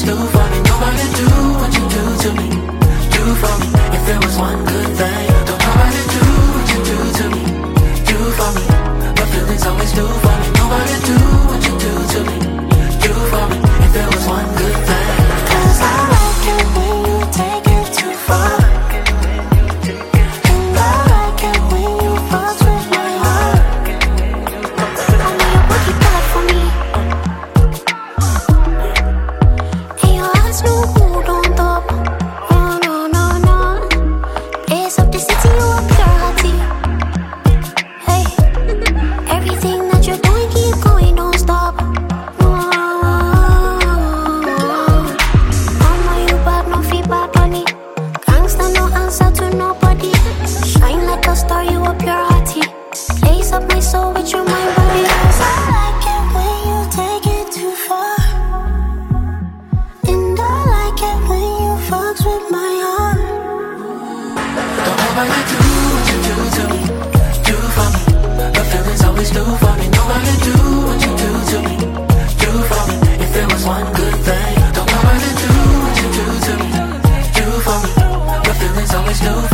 do for me. Nobody do what you do to me. Do for me. If there was one good thing, don't nobody do what you do to me. Do for me. My feelings always do for me. Nobody do what you do to me. Do for me. If there was one good thing. 'Cause I like it when you take it too far. And I like it when you fuck with my heart. I know you work it hard for me. And your eyes know who don't stop. Oh no, no, no. It's up the city, you a pure hottie. Hey, everything that you're doing, keep going, don't stop. I know you bad, no feedback on it. Gangsta, no answer to nobody. Shine like a star, you a pure hottie. Lace up my soul with your mind, body. 'Cause I like it when you take it too far. And I like it when you fucks with my heart. Don't nobody do what you do to me. Do for me. My feelings always do for me. Nobody do what you do to me. Do for me. If there was one good thing, don't nobody do what you do to me. Do for me. My feelings always do for me.